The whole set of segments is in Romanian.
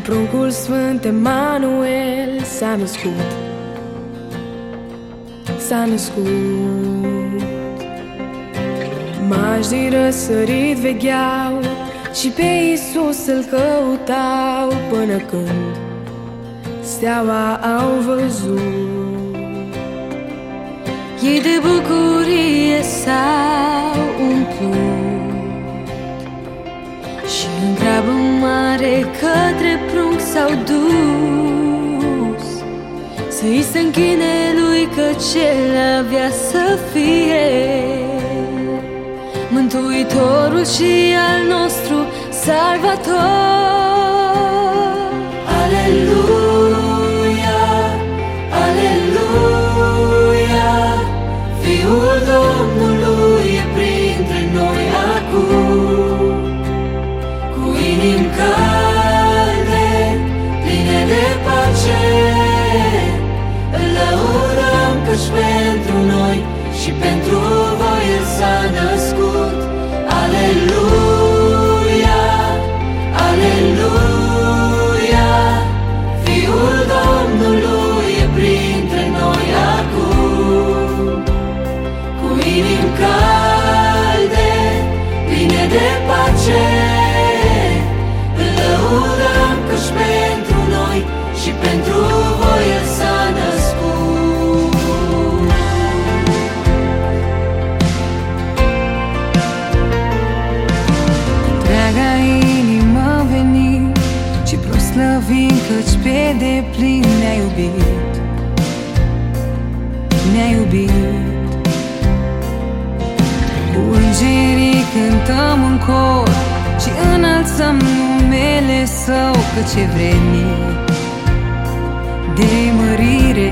pruncul Sfânt Emanuel s-a născut, s-a născut. Mași din răsărit vegheau și pe Iisus îl căutau, până când steaua au văzut. Ei de bucurie s-au umplut și în grabă mare către prunc s-au dus, să-i se închine lui, căci el avea să fie Mântuitorul și al nostru Salvator. Aleluia, aleluia, Fiul Domnului e printre noi acum. Cu inimi calde, pline de pace, îl lăudăm, căci pentru noi și pentru voi el s-a născut. Aleluia, aleluia, Fiul Domnului e printre noi acum. Cu inimi calde, pline de pace, îl lăudăm, căci pentru noi și pentru voi el s-a născut. Întreaga inimă veni și proslăvim, căci pe deplin ne-a iubit, ne-a iubit. Cu îngerii cântăm în cor și înălțăm numele Său, căci e vrednic de mărire.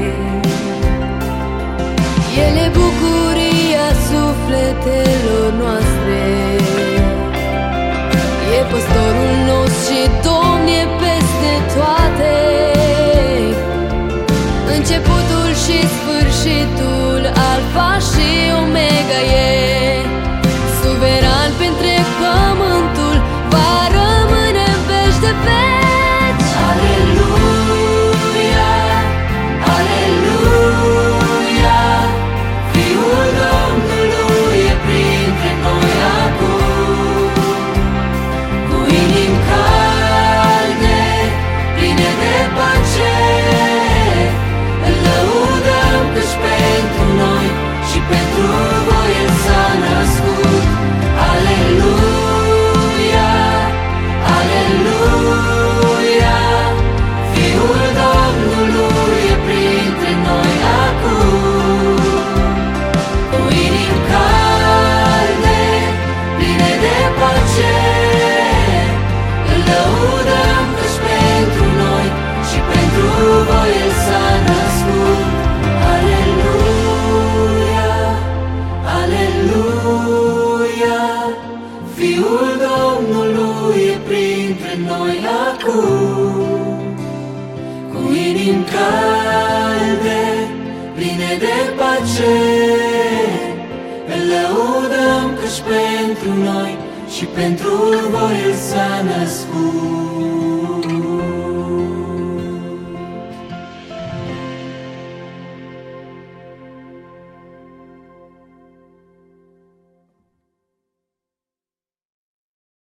El e bucuria sufletelor noastre, e păstorul nostru și Domn e peste toate. Începutul și sfârșitul, Alfa și Omega e, suveran pe întreg pământul, va rămâne în veci de veci. Aleluia, aleluia, Fiul Domnului e printre noi acum. Cu inimi calde, pline de pace, îl lăudăm, căci pentru noi și pentru voi el s-a născut. Aleluia, aleluia, Fiul Domnului e printre noi acum. Cu inimi calde, pline de pace, îl lăudăm, căci pentru noi și pentru voi el s-a născut. Aleluia, aleluia, Fiul Domnului e printre noi acum. Cu inimi calde, pline de pace, îl lăudăm, căci pentru noi și pentru voi el s-a născut.